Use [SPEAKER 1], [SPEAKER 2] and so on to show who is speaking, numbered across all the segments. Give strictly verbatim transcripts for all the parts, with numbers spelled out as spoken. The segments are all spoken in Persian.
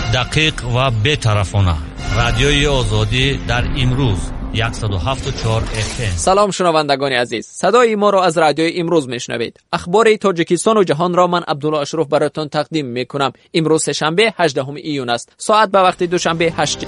[SPEAKER 1] دقیق و بی‌طرفانه. رادیوی آزادی در امروز صد و هفت و چهار اف ام.
[SPEAKER 2] سلام شنوندگان عزیز، صدای ما را از رادیوی امروز میشنوید. اخبار تاجیکستان و جهان را من عبدالله اشرف براتون تقدیم میکنم. امروز سه‌شنبه هجدهم ایون است. ساعت به وقت دوشنبه هشت.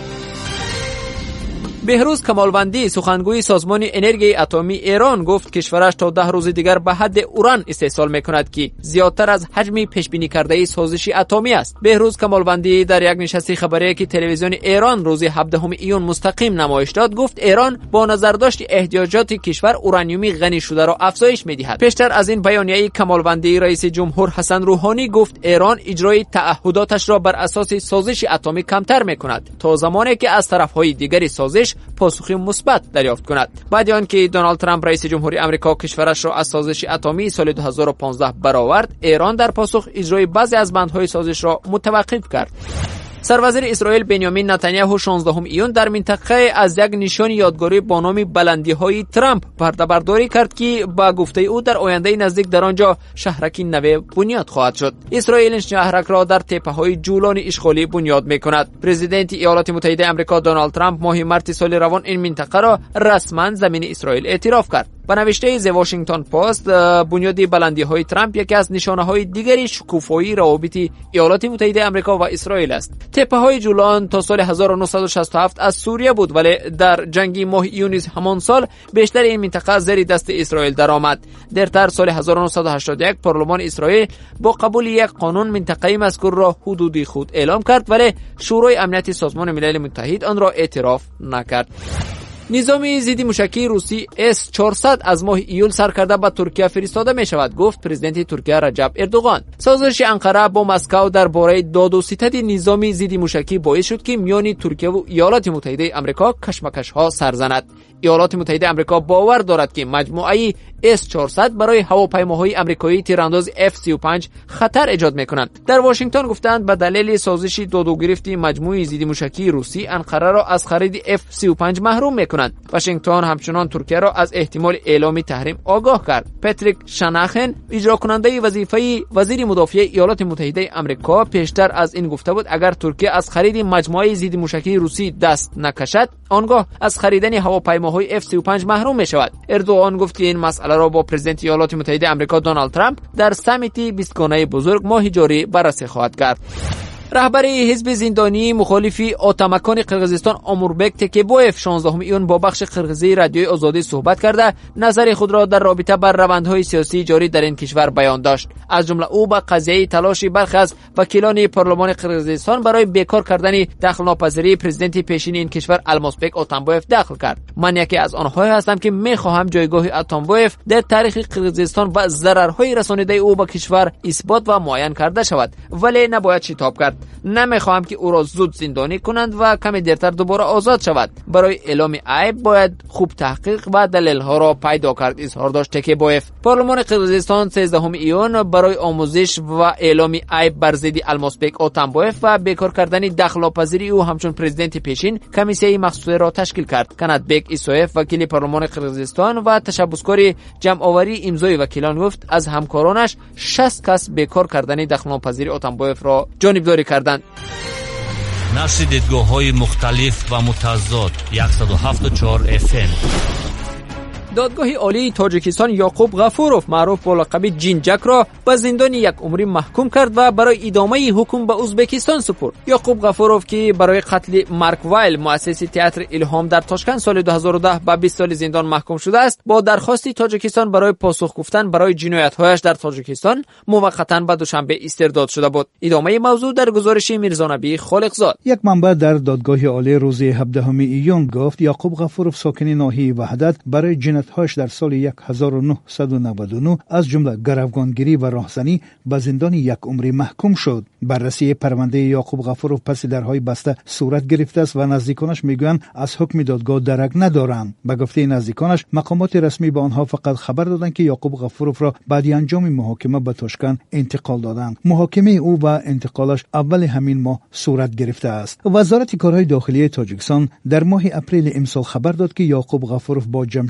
[SPEAKER 2] بهروز کمالوندی سخنگوی سازمان انرژی اتمی ایران گفت کشورش تا ده روز دیگر به حد اوران استحصال میکند که زیادتر از حجم پیش بینی کرده سازش اتمی است. بهروز کمالوندی در یک نشست خبری که تلویزیون ایران روز هفدهم ایون مستقیم نمایش داد گفت ایران با نظرداشت احتیاجات کشور اورانیومی غنی شده را افزایش میدهد. پیشتر از این بیانیه کمالوندی رئیس جمهور حسن روحانی گفت ایران اجرای تعهداتش را بر اساس سازش اتمی کمتر میکند تا زمانی که از طرفهای دیگری سازش پاسخی مثبت دریافت کند. بعد آن که دونالد ترامپ رئیس جمهوری آمریکا کشورش را از سازش اتمی سال دو هزار و پانزده برآورد، ایران در پاسخ اجرای بعضی از بندهای سازش را متوقف کرد. سروزیر اسرائیل بنیامین نتانیاهو شانزدهم ایون در منطقه از یک نشان یادگاری با نام بلندی‌های ترامپ پرده برداری کرد که با گفته او در آینده نزدیک در آنجا شهرکی نو بنیاد خواهد شد. اسرائیل شهرک را در تپه‌های جولان اشغالی بنیاد می‌کند. پرزیدنت ایالات متحده آمریکا دونالد ترامپ ماه مارس سال روان این منطقه را رسما زمین اسرائیل اعتراف کرد. به نوشته ز واشنگتن پست، بنیاد بلندی‌های ترامپ یکی از نشانه‌های دیگری شکوفایی روابط ایالات متحده آمریکا و اسرائیل است. تپه‌های جولان تا سال هزار و نهصد و شصت و هفت از سوریه بود، ولی در جنگ ماه ایون همان سال بیشتر این منطقه زیر دست اسرائیل درآمد. درتر سال هزار و نهصد و هشتاد و یک پارلمان اسرائیل با قبول یک قانون منطقه مذکور را حدودی خود اعلام کرد، ولی شورای امنیت سازمان ملل متحد آن را اعتراف نکرد. نظام ضد موشکی روسی اس چهارصد از ماه ایول سر کرده به ترکیه فرستاده می شود، گفت پرزیدنت ترکیه رجب اردوغان. سازش انقره با مسکو درباره داد و ستد نظام ضد موشکی باعث شد که میان ترکیه و ایالات متحده آمریکا کشمکش ها سر زند. ایالات متحده آمریکا باور دارد که مجموعه اس چهارصد برای هواپیماهای آمریکایی تیرانداز اف سی و پنج خطر ایجاد میکنند. در واشنگتن گفتند به دلیل سازش داد و گرفت مجموعه ضد موشکی روسی انقره را از خرید اف سی و پنج محروم میکنند. واشنگتن همچنان ترکیه را از احتمال اعلام تحریم آگاه کرد. پاتریک شناخن اجرا کننده وظیفه وزیر مدافع ایالات متحده آمریکا پیشتر از این گفته بود اگر ترکیه از خرید مجموعه ضد موشکی روسی دست نکشد آنگاه از خریدن هواپیماهای اف سی و پنج محروم می شود. اردوغان گفت که این مسئله را با پرزیدنت ایالات متحده آمریکا دونالد ترامپ در سمیت بیست گانه بزرگ ماه جاری بررسی خواهد کرد. رهبر حزب زندانی مخالفی آتمکان قرقیزستان آموربک تکیبویف شانزدهم ایون با بخش قرقیزی رادیوی آزادی صحبت کرده نظر خود را در رابطه با روندهای سیاسی جاری در این کشور بیان داشت. از جمله او با قضیه تلاش برخی از وکیلان پارلمان قرقیزستان برای بیکار کردن دخل ناپذیری پرزیدنت پیشین این کشور المازبک آتمبایف دخل کرد. من یکی از آنها هستم که میخواهم جایگاه آتمبایف در تاریخ قرقیزستان و ضررهای رسانیده او به کشور اثبات و معین کرده شود، ولی نباید شتاب کرد. نمیخواهم که او را زود زندانی کنند و کمی دیرتر دوباره آزاد شود. برای اعلام عیب باید خوب تحقیق و دلیل ها را پیدا کرد، اظهار داشت تکیبویف. پارلمان قرقیزستان سیزدهم ایون برای آموزش و اعلام عیب بر ضد المازبک آتمبایف و بیکار کردن دخل ناپذیری او همچون پرزیدنت پیشین کمیسیه مخصوصه را تشکیل کرد. کناتبک ایسویف وکیل پارلمان قرقیزستان و تشبثکار جمع آوری امضای وکیلان گفت از همکارانش شصت کس بیکار کردن دخل ناپذیری آتمبایف را جانبداری کردند.
[SPEAKER 1] نشر دیدگاه‌های مختلف و متضاد صد و هفت و چهار اف ام.
[SPEAKER 2] دادگاه عالی تاجیکستان یعقوب غفورов معروف با لقب جینجک را به زندان یک عمری محکوم کرد و برای ادامه حکم به ازبکستان سپرد. یعقوب غفورov که برای قتل مارک وایل مؤسس تئاتر الهام در تاشکند سال دو هزار و ده به بیست سال زندان محکوم شده است، با درخواست تاجیکستان برای پاسخ گفتن برای جنایت‌هایش در تاجیکستان موقتا به دوشنبه استرداد شده بود. ادامه موضوع در گزارش میرزانبی خالقزاد.
[SPEAKER 3] یک منبع در دادگاه عالی روز هفدهم ایون گفت یعقوب غفورov ساکن ناحیه وحدت برای هاش در سال هزار و نهصد و نود و نه از جمله گروگانگیری و راهزنی به زندان یک عمری محکوم شد. بررسی پرونده یعقوب غفورov پس درهای بسته صورت گرفته است و نزدیکانش میگویند از حکم دادگاه درک ندارند. به گفته نزدیکانش مقامات رسمی به آنها فقط خبر دادند که یعقوب غفورov را بعد انجام محاکمه به تاشکند انتقال دادند. محاکمه او و انتقالش اول همین ماه صورت گرفته است. وزارت کارهای داخلی تاجیکستان در ماه اپریل امسال خبر داد که یعقوب غفورov با جمشید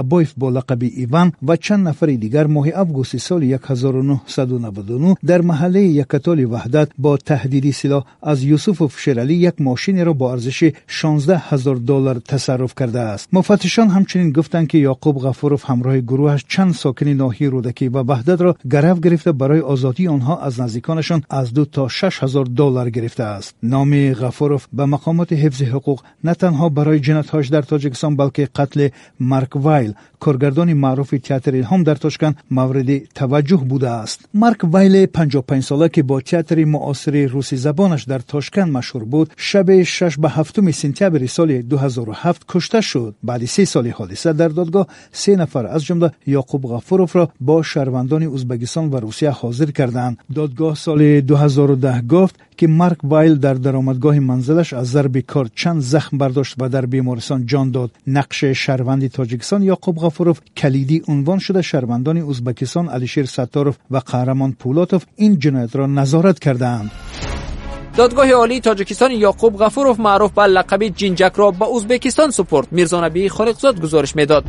[SPEAKER 3] قربایف با لقب ایوان و چند نفر دیگر ماه آگوست سال هزار و نهصد و نود و نه در محله یکتال وحدت با تهدیدی سلاح از یوسف فشرعلی یک ماشین را با ارزش شانزده هزار دلار تصرف کرده است. مفتشان همچنین گفتند که یعقوب غفوروف همراه گروهش چند ساکن ناحیه رودکی و وحدت را گرفت گرفته برای آزادی آنها از نزدیکانشان از دو تا شش هزار دلار گرفته است. نام غفوروف به مقامات حفظ حقوق نه تنها برای جنایت‌هاش در تاجیکستان بلکه قتل مارک وایل کارگردان معروف تئاتر الهام در تاشکند مورد توجه بوده است. مارک وایل پنجاه و پنج ساله که با تئاتر معاصر روسی زبانش در تاشکند مشهور بود شب شش به هفتم سپتامبر سال دو هزار و هفت کشته شد. بعد سه سال حادثه در دادگاه سه نفر از جمله یعقوب غفوروف را با شهروندان ازبکستان و روسیه حاضر کردند. دادگاه سال دو هزار و ده گفت که مارک وایل در درآمدگاه منزلش از ضرب کار چند زخم برداشت و در بیمارستان جان داد. نقش شهروند تاجیکستان یعقوب غفوروف کلیدی عنوان شده. شهروندان ازبکستان علیشیر ستاروف و قهرمان پولاتوف این جنایت را نظارت کردند.
[SPEAKER 2] دادگاه عالی تاجیکستان یعقوب غفوروف معروف به لقب جینجک را به ازبکستان سپرد. میرزا نبی خالقزاد گزارش میداد.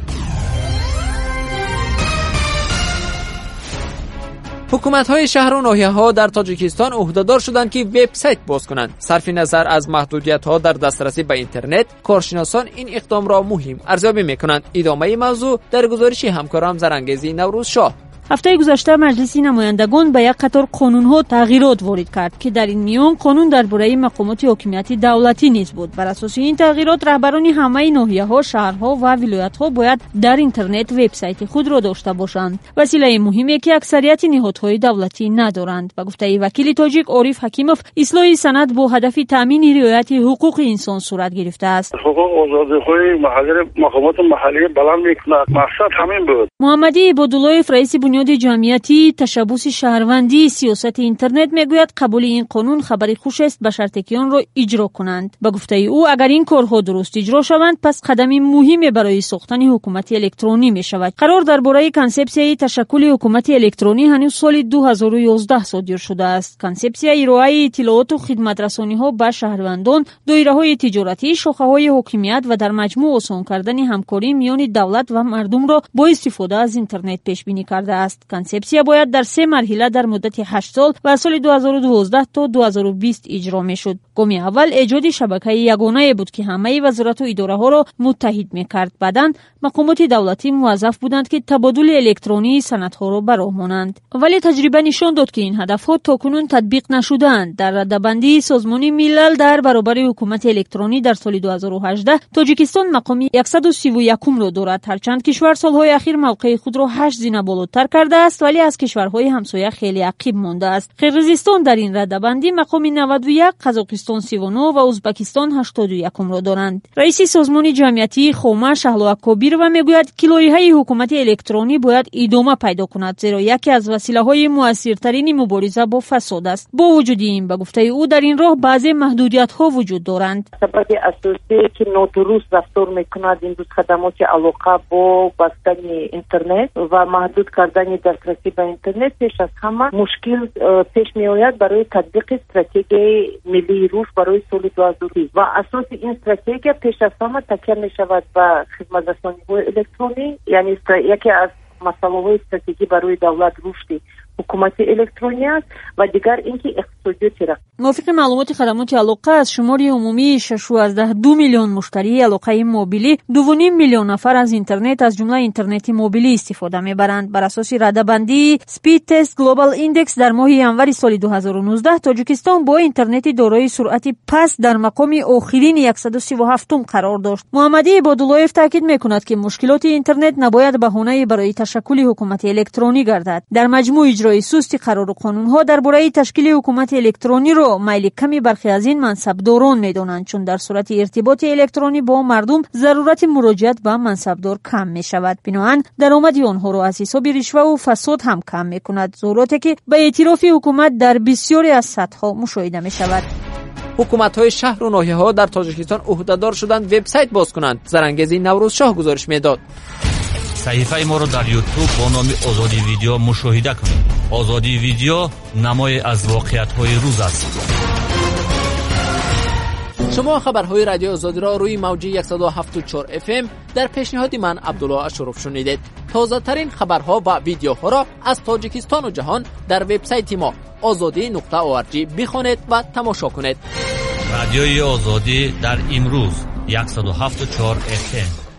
[SPEAKER 2] حکومت‌های شهر و ناحیه‌ها در تاجیکستان عهده‌دار شدند که وبسایت باز کنند. صرف نظر از محدودیت‌ها در دسترسی به اینترنت، کارشناسان این اقدام را مهم ارزیابی می‌کنند. ادامه موضوع در گزارش همکارم زرانگیزی نوروز شاه.
[SPEAKER 4] هفته گذشته مجلس نمایندگان به یک قطار قانون‌ها تغییرات وارد کرد که در این میان قانون درباره مقامات حاکمیت دولتی نیز بود. بر اساس این تغییرات رهبران همه ناحیه‌ها، شهرها و ولایت‌ها باید در اینترنت وبسایت خود را داشته باشند. وسیله مهمی که اکثریت نهادهای دولتی ندارند. به گفته وکیل تاجیک عارف حکیموف، اصلاح سند با هدف تامین رعایت حقوق انسان صورت گرفته است.
[SPEAKER 5] حقوق آزادی‌های محلی مقامات محلی بلند می‌کند. مقصد همین بود.
[SPEAKER 4] محمدی عبادالله رئیس بنیاد جمعیتی تشبث شهروندی سیاست اینترنت میگوید قبول این قانون خبری خوش است به شرطی که آن را اجرا کنند. به گفته او اگر این کارها درست اجرا شوند پس قدمی مهمی برای ساختن حکومت الکترونی می شود. قرار درباره کانسپسیای تشکل حکومت الکترونی هنوز سال دو هزار و یازده صادر شده است. کانسپسیای ارائه اطلاعات و خدمات رسانی ها به شهروندان، دایره‌های تجارتی، شاخه‌های حاکمیت و در مجموع آسان کردن همکاری میان دولت و مردم را با استفاده از اینترنت پیش بینی کرده است. کانسپسیا باید در سه مرحله در مدت هشت سال و سال دو هزار و دوازده تا دو هزار و بیست اجرا میشد. گام اول ایجاد شبکه یگانه بود که همه وزارت و اداره ها را متحد میکرد. بعداً مقامات دولتی موظف بودند که تبادل الکترونی سندها را به راه مانند. ولی تجربه نشان داد که این هدفها تاکنون تطبیق نشدند. در رده‌بندی سازمان ملل در برابر حکومت الکترونی در سال دو هزار و هجده تاجیکستان مقام صد و سی و یک را دارد. هرچند کشور سالهای اخیر موقع خود را هشت زینه بالاتر کرده است ولی از کشورهای همسایه خیلی عقب مانده است. قرقیزستان در این رده‌بندی مقام نود و یک، قزاقستان سی و نه و ازبکستان هشتاد و یک را دارند. رئیس سازمان جمعیتی خومه شهلا کبیر و میگوید که لایحه حکومت الکترونی باید ادامه پیدا کند زیرا یکی از وسیله‌های موثرترین مبارزه با فساد است. با وجود این به گفته او در این راه بعضی محدودیت‌ها وجود دارند.
[SPEAKER 6] سبب اساسی که نادرست رفتار می‌کند این دو خدمات علاقه با بستن اینترنت و محدود کردن دسترسی به اینترنت پیش از همه مشکل پیش می‌آید برای تطبیق استراتژی ملی روز برای سال دو هزار و بیست و اساس این استراتژی پیش از همه تکیه می‌شود به خدمات رسانی‌های الکترونی، یعنی یکی از مسائل استراتژی برای دولت رشد حکومت الکترونی است و دیگر اینکه اقتصادی را
[SPEAKER 4] موافق معلومات خدمات علاقه از شمار عمومی شش و دو میلیون مشتری علاقه موبیلی دو و نیم میلیون نفر از اینترنت از جمله اینترنت موبیلی استفاده میبرند. بر اساس رده‌بندی سپید تست گلوبال ایندکس در ماه ژانویه سال دو هزار و نوزده تاجیکستان با اینترنت دارای سرعت پست در مقام آخرین صد و سی و هفت قرار داشت. محمدی عبادالله تاکید میکند که مشکلات اینترنت نباید بهانه برای تشکل حکومت الکترونی گردد. در مجموع اجرای سستی قرار و قانون‌ها درباره تشکیل حکومت الکترونی را میل کمی برخی از این منصبداران می‌دانند چون در صورت ارتباط الکترونی با مردم ضرورت مراجعت به منصبدار کم می‌شود. بنابراین درآمد آنها را از حساب رشوه و فساد هم کم می‌کند. ضروراتی که به اعتراف حکومت در بسیاری از سطح‌ها مشاهده می‌شود.
[SPEAKER 2] حکومت‌های شهر و ناحیه‌ها در تاجیکستان عهده‌دار شدند وبسایت باز کنند. زرانگیزی نوروز شاه گزارش می‌داد.
[SPEAKER 1] صحیفه ما رو در یوتیوب با نام آزادی ویدیو مشاهده کنید. آزادی ویدیو نمای از واقعیت‌های روز است.
[SPEAKER 2] شما خبرهای رادیو آزادی را روی موج صد و هفت و چهار اف ام در پیشنهاد من عبدالله اشرف شنیدید. تازه ترین خبرها و ویدیوها را از تاجیکستان و جهان در وبسایت ما آزادی نقطه او ار جی بخوانید و تماشا کنید.
[SPEAKER 1] رادیوی آزادی در امروز صد و هفت و چهار اف ام.